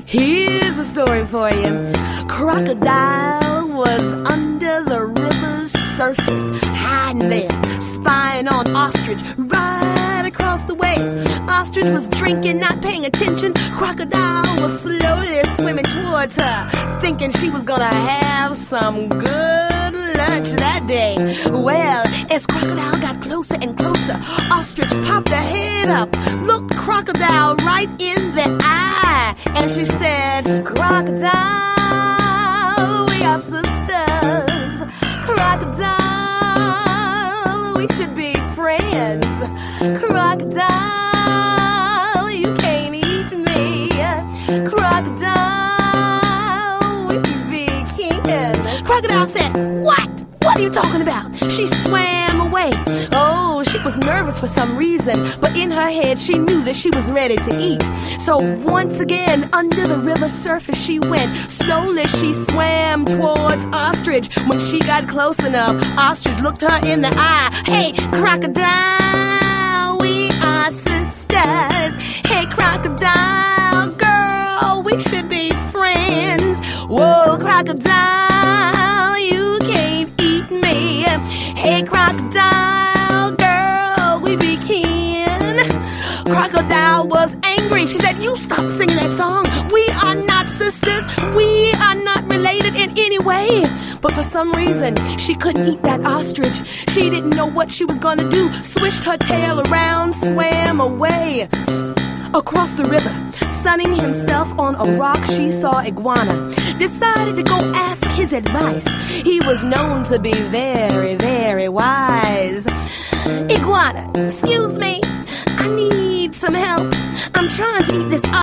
Here's a story for you. Crocodile was under the river's surface, hiding there, spying on Ostrich right across the way. Ostrich was drinking, not paying attention. Crocodile was slowly swimming towards her, thinking she was gonna have some good lunch that day. Well, as Crocodile got closer and closer, Ostrich popped her head up, looked Crocodile right in the eye, and she said, "Crocodile, we are sisters. Crocodile, we should be friends. Crocodile, you can't eat me. Crocodile, we can be kin." Crocodile said, "What? What are you talking about?" She swam away. Oh, she was nervous for some reason, but in her head she knew that she was ready to eat. So once again, under the river's surface she went. Slowly she swam towards Ostrich. When she got close enough, Ostrich looked her in the eye. "Hey, Crocodile, we are sisters. Hey, Crocodile, girl, we should be friends. Whoa, Crocodile, you can't eat me. Hey, Crocodile, girl, we be kin." Crocodile was angry. She said, "You stop singing that song. We are not sisters. We are not related in any way." But for some reason, she couldn't eat that ostrich. She didn't know what she was gonna do. Swished her tail around, swam away. Across the river, sunning himself on a rock, she saw Iguana. Decided to go ask his advice. He was known to be very, very wise. "Iguana, excuse me, I need some help. I'm trying to eat this